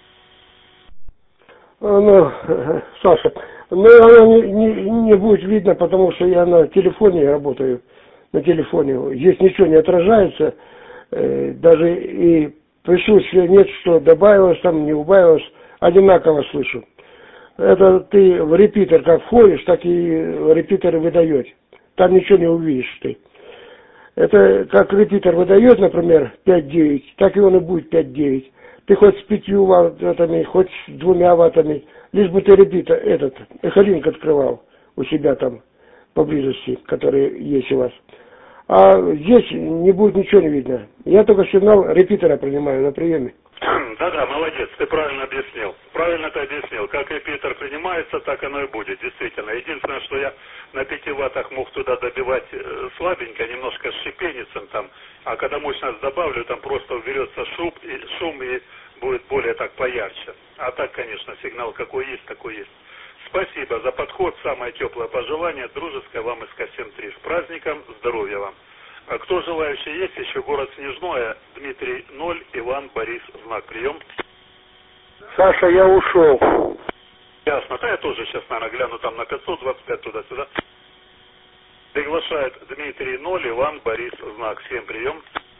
Ну, Саша, ну, она не будет видно, потому что я на телефоне работаю, на телефоне. Здесь ничего не отражается, даже и присутствия нет, что добавилось там, не убавилось, одинаково слышу. Это ты в репитер как входишь, так и репитер выдает. Там ничего не увидишь ты. Это как репитер выдает, например, 5-9, так и он и будет 5-9. Ты хоть с 5 ваттами, хоть с 2 ваттами, лишь бы ты репитер, эхолинк открывал у себя там поблизости, который есть у вас. А здесь не будет ничего не видно. Я только сигнал репитера принимаю на приеме. Да-да, молодец, ты правильно объяснил. Правильно ты объяснил. Как репитер принимается, так оно и будет, действительно. Единственное, что я на 5 ваттах мог туда добивать слабенько, немножко с шипеницем там, а когда мощность добавлю, там просто уберется шум и будет более так поярче. А так, конечно, сигнал какой есть, такой есть. Спасибо за подход, самое теплое пожелание, дружеское вам СК-73. С праздником, здоровья вам. А кто желающий есть, еще город Снежное, Дмитрий 0, Иван, Борис, знак, прием. Саша, я ушел. Ясно, да я тоже сейчас, наверное, гляну там на 525 туда-сюда. Приглашает Дмитрий 0, Иван, Борис, знак, 7, прием.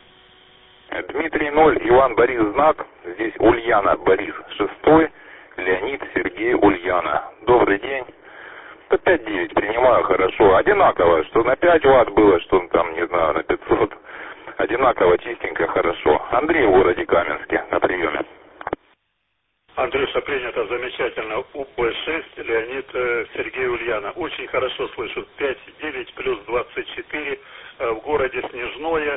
Дмитрий 0, Иван, Борис, знак, здесь Ульяна, Борис, 6, Леонид, Сергей, Ульяна. Добрый день. 5-9 принимаю хорошо. Одинаково, что на 5 ватт было, что там, не знаю, на 500. Одинаково, чистенько, хорошо. Андрей в городе Каменске на приеме. Андрюша, принято, замечательно. УБ6, Леонид, Сергей, Ульяна. Очень хорошо слышу. 5-9 плюс 24 в городе Снежное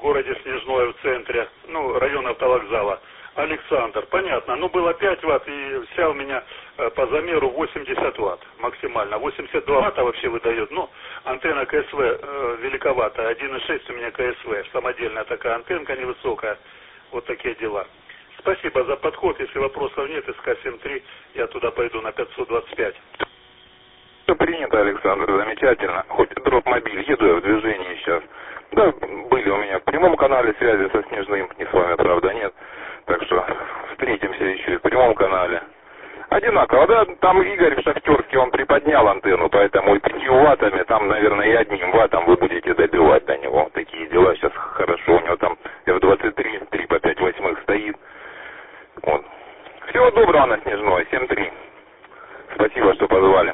в центре, ну, район автовокзала. Александр, понятно, ну было 5 ватт и вся у меня по замеру 80 ватт максимально. 82 ватта вообще выдает, но антенна КСВ великовата, 1,6 у меня КСВ, самодельная такая антенка невысокая, вот такие дела. Спасибо за подход, если вопросов нет, СК-73, я туда пойду на 525. Все принято, Александр, замечательно. Хоть дроп-мобиль, еду я в движении сейчас. Да, были у меня в прямом канале связи со Снежным, не с вами, правда, нет. Так что встретимся еще и в прямом канале. Одинаково, да, там Игорь в Шахтерске, он приподнял антенну, поэтому и 5 ваттами, там, наверное, и 1 ваттом вы будете добивать до него. Такие дела сейчас хорошо, у него там F23, 3 по 5 восьмых стоит. Вот. Всего доброго на Снежное, 7-3. Спасибо, что позвали.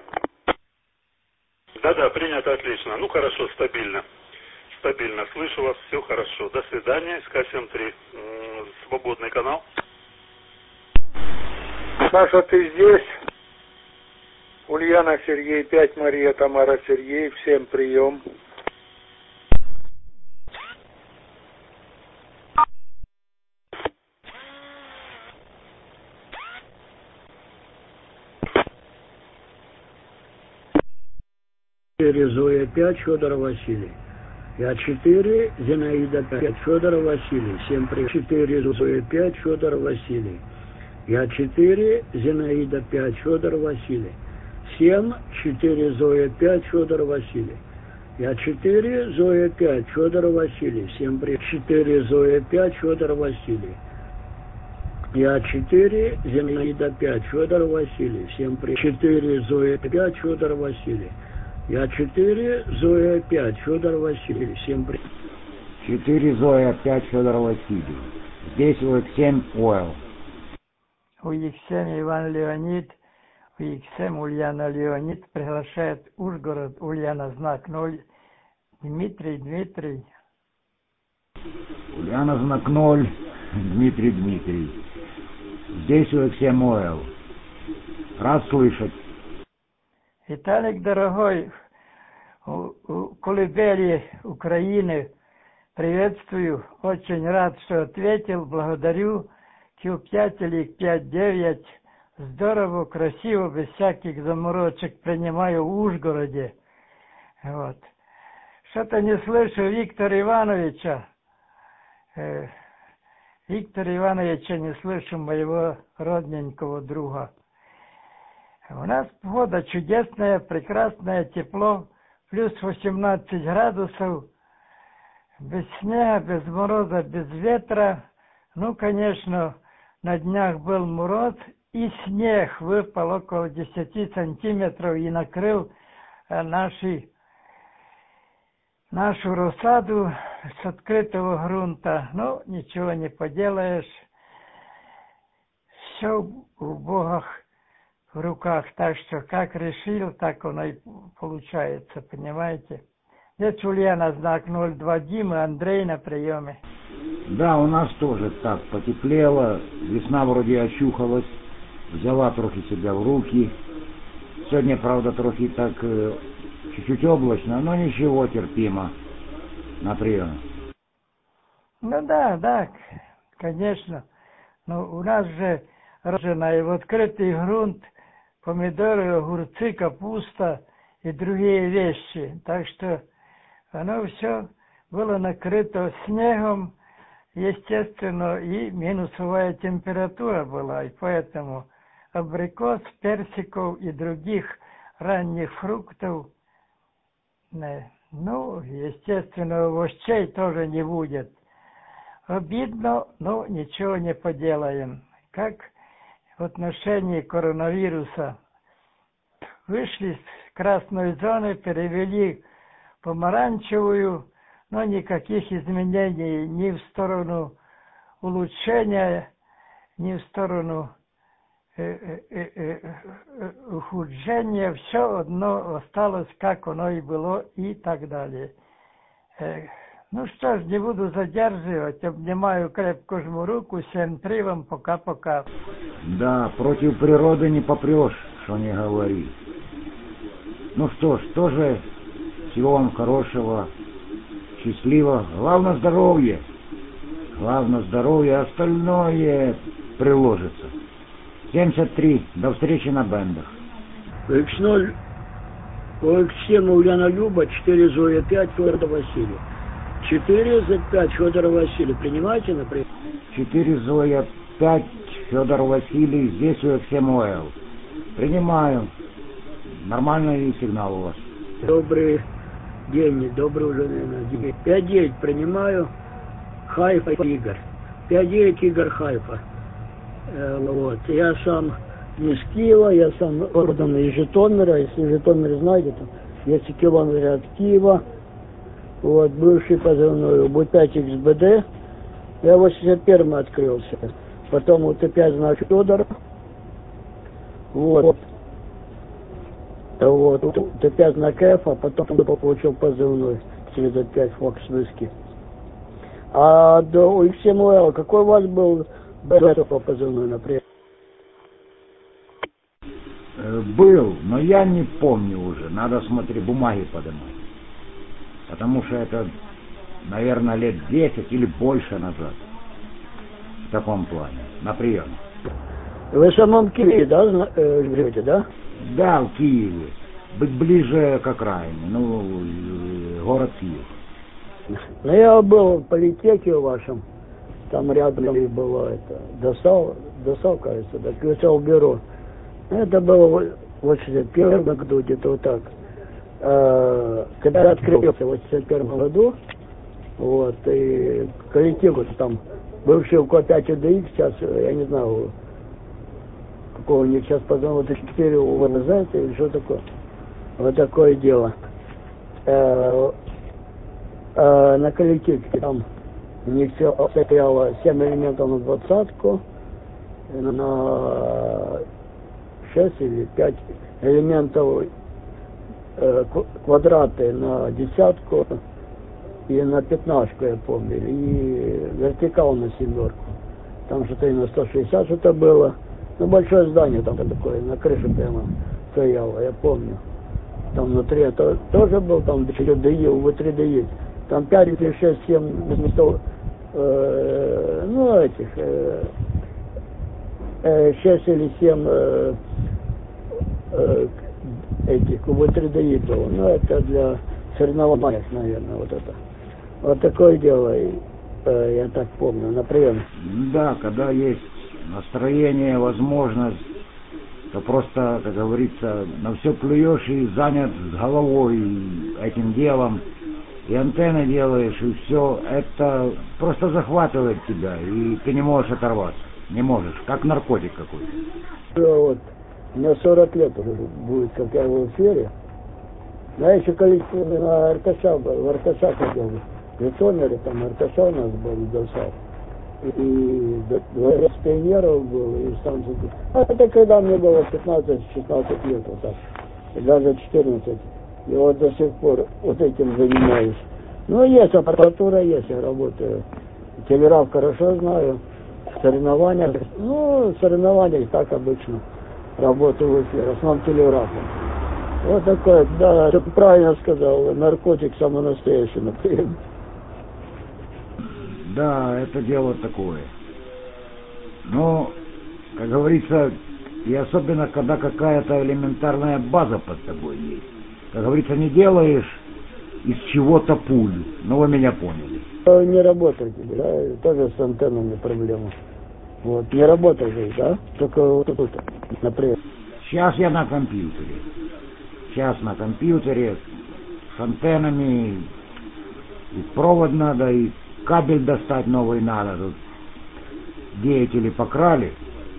Да-да, принято, отлично. Ну, хорошо, стабильно. Стабильно, слышу вас, все хорошо. До свидания, СК-73. Свободный канал. Саша, ты здесь? Ульяна, Сергей, 5, Мария, Тамара, Сергей. Всем прием. 4 Зоя 5 Федор Василий. Я 4 Зинаида 5 Федор Василий. Всем привет. 4 Зоя 5 Федор Василий. Я 4 Зинаида 5 Федор Василий. 7 4 Зоя 5 Федор Василий. Я 4 Зоя 5 Федор Василий. Всем привет. 4 Зоя 5 Федор Василий. Я 4 Зинаида 5 Федор Василий. Всем привет. 4 Зоя 5 Федор Василий. Я 4 Зоя 5 Федор Василий. Всем привет. 4 Зоя 5 Федор Василий. Здесь УХ7 Ойл. УХ7 Иван Леонид. УХ7 Ульяна Леонид. Приглашает Ужгород. Ульяна знак 0. Дмитрий. Ульяна знак 0. Дмитрий. Здесь УХ7 Ойл. Рад слышать. Виталик, дорогой, у колыбели Украины, приветствую, очень рад, что ответил, благодарю. Q5 или 5-9, здорово, красиво, без всяких заморочек принимаю в Ужгороде. Вот. Что-то не слышу Виктора Ивановича. Виктора Ивановича не слышу, моего родненького друга. У нас погода чудесная, прекрасная, тепло, плюс 18 градусов, без снега, без мороза, без ветра. Ну, конечно, на днях был мороз, и снег выпал около 10 сантиметров и накрыл нашу рассаду с открытого грунта. Ну, ничего не поделаешь, все в Богах в руках, так что как решил, так оно и получается, понимаете? Здесь Ульяна знак 02 Дима, Андрей на приеме. Да, у нас тоже так потеплело, весна вроде очухалась, взяла трохи себя в руки. Сегодня, правда, трохи так чуть-чуть облачно, но ничего, терпимо. На приеме. Ну да, конечно. Но у нас же рождена и в открытый грунт, помидоры, огурцы, капуста и другие вещи. Так что оно все было накрыто снегом, естественно, и минусовая температура была. И поэтому абрикос, персиков и других ранних фруктов, ну, естественно, овощей тоже не будет. Обидно, но ничего не поделаем. Как в отношении коронавируса. Вышли с красной зоны, перевели в помаранчевую, но никаких изменений ни в сторону улучшения, ни в сторону ухудшения. Все одно осталось, как оно и было, и так далее. Ну что ж, не буду задерживать, обнимаю, крепко жму руку, всем три вам, пока-пока. Да, против природы не попрешь, что не говори. Ну что ж, тоже всего вам хорошего, счастливо, главное здоровье, остальное приложится. 73, до встречи на бендах. ОХ0, ОХ7 Ульяна Люба, 4 Зоя 5 Федор Василий. 4 за 5 Федор Василий. Принимаете, например? 4 Зоя 5 Федор Василий. Здесь УХ7 Ойл. Принимаю. Нормальный сигнал у вас. Добрый день. Добрый уже, наверное, день. 5-9 принимаю. Хайфа Игорь. 5-9 Игорь Хайфа. Вот. Я сам не с Киева, я сам родом из Житомира. Если Житомир знаете, то есть километр от Киева. Вот, бывший позывной УБ5ХБД. Я в 81-м открылся. Потом УТ5 знак Федор. Вот. УТ5 знак Ф, а потом получил позывной через 5 Фокс Виски. А до УХ7 Ойл, какой у вас был по позывной, например? Был, но я не помню уже. Надо смотреть, бумаги поднимать. Потому что это, наверное, лет 10 или больше назад. В таком плане. На приеме. Вы в самом Киеве, да, живете, да? Да, в Киеве. быть ближе к окраине, ну, город Киев. Ну, я был в политехе вашем, там рядом было это, ДОСАУ, кажется, да, бюро. Это было в 81 году, где-то вот так. Когда открылся в 81 году, вот, и коллектив вот там, бывший УК-5 УДХ, сейчас, я не знаю, какого у них сейчас позвонил, 4 УВНЗ или что такое. Вот такое дело. На коллективе там у них все стояло 7 элементов на 20-ку, на 6 или 5 элементов квадраты на 10-ку и на 15-ку, я помню, и вертикал на 7-ку. Там что-то и на 160 что-то было. Ну, большое здание там такое, на крыше прямо стояло, я помню. Там внутри это тоже был, там 4 ДИ, УВ-3 ДИ. Там 5 или 6, 7 местов, ну, этих, 6 или 7 этих УВ-3 ДИ было. Ну, это для соревнований, наверное, вот это. Вот такое дело, я так помню, например. Да, когда есть настроение, возможность, то просто, как говорится, на все плюешь и занят с головой этим делом, и антенны делаешь, и все, это просто захватывает тебя, и ты не можешь оторваться, не можешь, как наркотик какой-то. Вот, мне 40 лет уже будет, как я в эфире. Я еще количество на РКШ был, в РКШ ходил, в Житомире, там РКШ у нас был, ДОСАУ. И дворец пионеров был, и станция. Это когда мне было 15-16 лет, вот так, и даже 14. И вот до сих пор вот этим занимаюсь. Ну, есть аппаратура, есть, я работаю. Телеграф хорошо знаю, соревнования, ну, соревнования так обычно. Работаю в эфире, в основном телеграфом. Вот такое, да, ты правильно сказал, наркотик самый настоящий, например. Да, это дело такое. Но, как говорится, и особенно, когда какая-то элементарная база под тобой есть. Как говорится, не делаешь из чего-то пулю. Ну, вы меня поняли. Не работает, да, тоже с антеннами проблема. Вот, не работает, да, только вот тут, например. Сейчас я на компьютере. Сейчас на компьютере с антеннами, и провод надо, и кабель достать новый надо. Тут деятели покрали.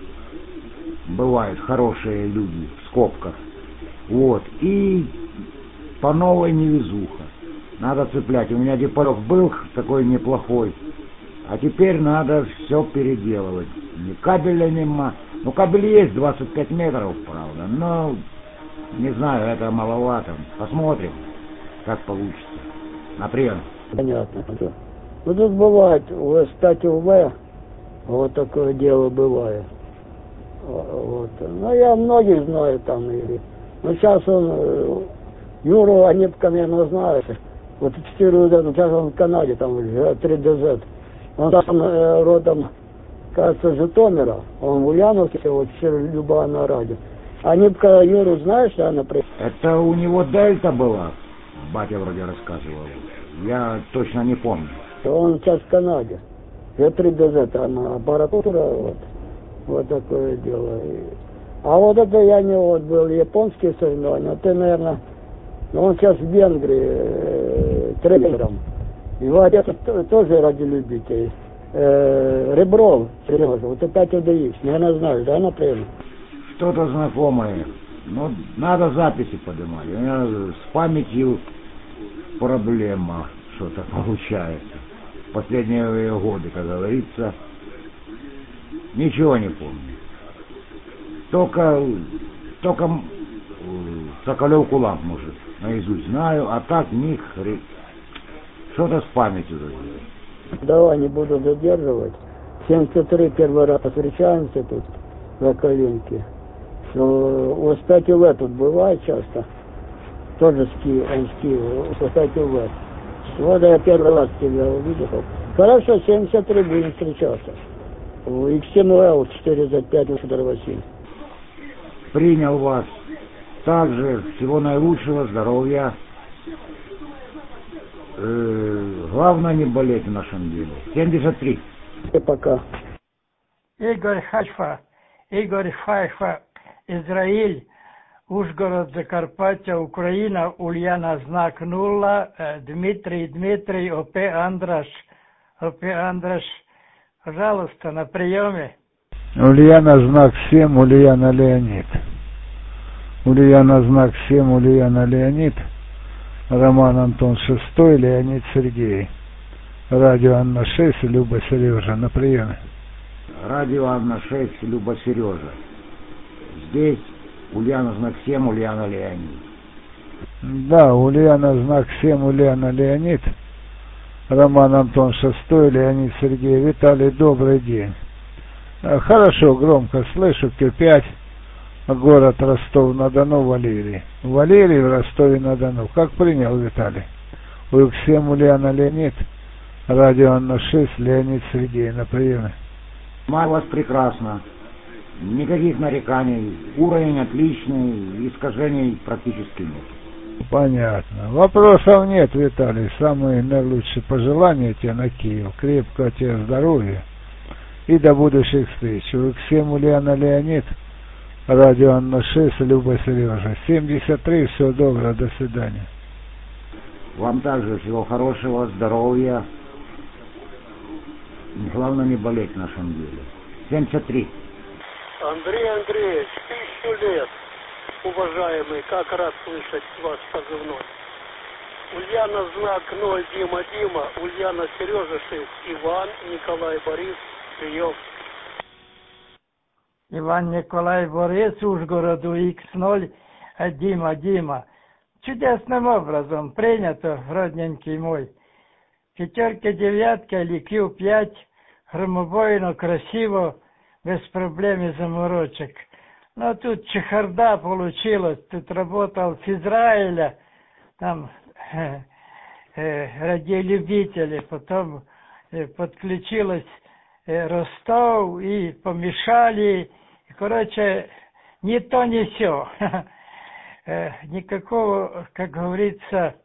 Бывают хорошие люди в скобках. Вот. И по новой невезуха. Надо цеплять. У меня депорог был такой неплохой. А теперь надо все переделывать. Ни кабеля нема. Ну, кабель есть 25 метров, правда. Но, не знаю, это маловато. Посмотрим, как получится. Например. Понятно. Ну, тут бывает, у С5 УВ, вот такое дело бывает. Вот. Ну, я многих знаю там. Ну, сейчас он, Юру они, наверное, знают. Вот 4 сейчас он в Канаде, там, 3DZ. Он там родом, кажется, Житомира. Он в Ульяновске, вот Люба на радио. Они, Юру знаешь, да, например? Это у него дельта была, батя вроде рассказывал. Я точно не помню. Он сейчас в Канаде. G3DZ, там аппаратура, вот такое дело. А вот это я не вот был японские соревнования. Вот ты, наверное, он сейчас в Венгрии тренером. Его отец тоже радиолюбитель. Ребров, Сережа, вот опять УДХ, наверное, знаешь, да, например? Что-то знакомое. Ну, надо записи поднимать. У меня с памятью проблема что-то получается. Последние годы, как говорится, ничего не помню. Только Соколев Кулак, может, наизусть знаю, а так них что-то с памятью. Давай, не буду задерживать. 73 первый раз встречаемся тут, на Калинке. У С5 УВ тут бывает часто. Тоже с Киева, он с Киева, С5 УВ. Вот я первый раз тебя увидел. Хорошо, 73 будем встречаться. X7L 4Z5 Федор Васильевич. Принял вас. Также всего наилучшего, здоровья. Главное не болеть в нашем деле. 73. Пока. Игорь Хайфа, Израиль, Ужгород, Закарпаття, Украина, Ульяна, знак 0, Дмитрий, ОП Андраш, пожалуйста, на приеме. Ульяна, знак 7, Ульяна Леонид. Ульяна, знак 7, Ульяна Леонид. Роман Антон 6, Леонид Сергей. Радио Анна 6, Люба Сережа, на приеме. Радио Анна 6, Люба Сережа. Здесь Ульяна, знак 7, Ульяна Леонид. Да, Ульяна, знак 7, Ульяна Леонид. Роман Антон 6, Леонид Сергей. Виталий, добрый день. Хорошо, громко слышу, Q5, город Ростов-на-Дону, Валерий. Валерий в Ростове-на-Дону. Как принял, Виталий? УX7, Ульяна Леонид. Радио Анна 6, Леонид Сергей, на приеме. У вас прекрасно. Никаких нареканий. Уровень отличный, искажений практически нет. Понятно. Вопросов нет, Виталий. Самые наилучшие пожелания тебе на Киев. Крепкого тебе здоровья. И до будущих встреч. УX7, Ульяна Леонид. Радио Анна 6, Люба Сережа. 73, всего доброго, до свидания. Вам также всего хорошего, здоровья. Главное не болеть в нашем деле. 73. Андрей Андреевич, 1000 лет, уважаемый, как рад слышать ваш позывной. Ульяна, знак 0, Дима, Ульяна, Сережа 6, Иван, Николай, Борис, прием. Иван, Николай, Борис, Ужгороду, X0, Дима. Чудесным образом принято, родненький мой. 5, 9 или Q5, громобойно, красиво, без проблем и заморочек. Но тут чехарда получилась, тут работал с Израиля, там радиолюбители, потом подключилась Ростов и помешали, короче, ни то, ни сё. Никакого, как говорится,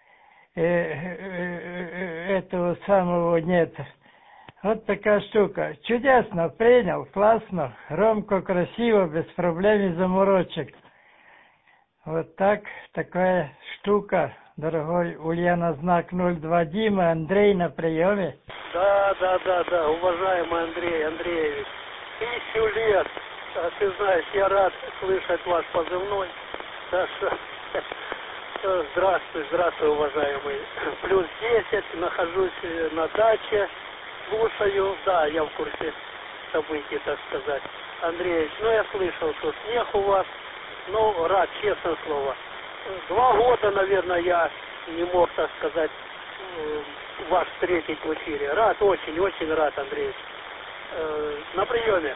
этого самого нет. Вот такая штука. Чудесно принял, классно, громко, красиво, без проблем и заморочек. Вот так, такая штука, дорогой Ульяна, знак 02, Дима, Андрей на приеме. Да, уважаемый Андрей Андреевич, 1000 лет. Ты знаешь, я рад слышать ваш позывной. Так что, здравствуй, уважаемый. Плюс 10, нахожусь на даче, слушаю. Да, я в курсе событий, так сказать. Андреевич, я слышал, что снег у вас. Рад, честное слово. 2 года, наверное, я не мог, так сказать, вас встретить в эфире. Рад, очень рад, Андреевич. На приеме.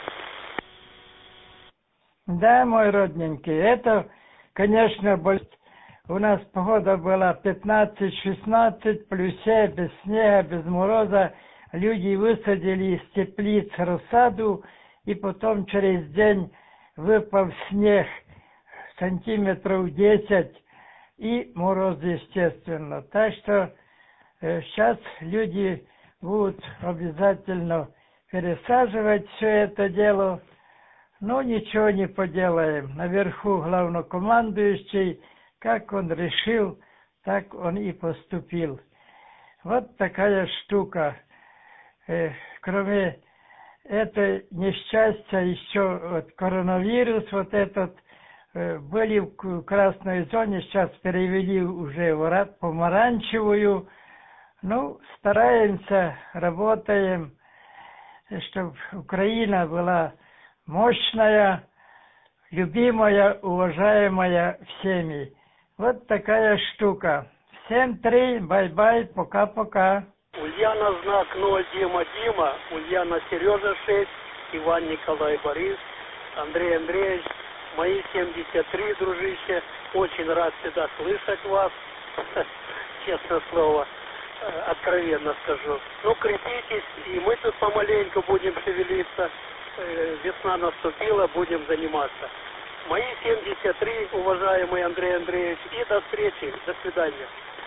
Да, мой родненький, это, конечно, у нас погода была 15-16, плюсе, без снега, без мороза. Люди высадили из теплиц рассаду, и потом через день выпал снег сантиметров 10, и мороз, естественно. Так что сейчас люди будут обязательно пересаживать все это дело. Ничего не поделаем. Наверху главнокомандующий, как он решил, так он и поступил. Вот такая штука. Кроме этого несчастья, еще коронавирус, вот этот, были в красной зоне, сейчас перевели уже в помаранчевую. Стараемся, работаем, чтобы Украина была мощная, любимая, уважаемая всеми. Вот такая штука. Всем 3, бай-бай, пока-пока. Ульяна, знак 0, Дима, Ульяна, Сережа 6, Иван, Николай, Борис, Андрей Андреевич, мои 73, дружище. Очень рад всегда слышать вас. Честное слово, откровенно скажу. Крепитесь, и мы тут помаленьку будем шевелиться. Весна наступила, будем заниматься. Мои 73, уважаемый Андрей Андреевич. И до встречи. До свидания.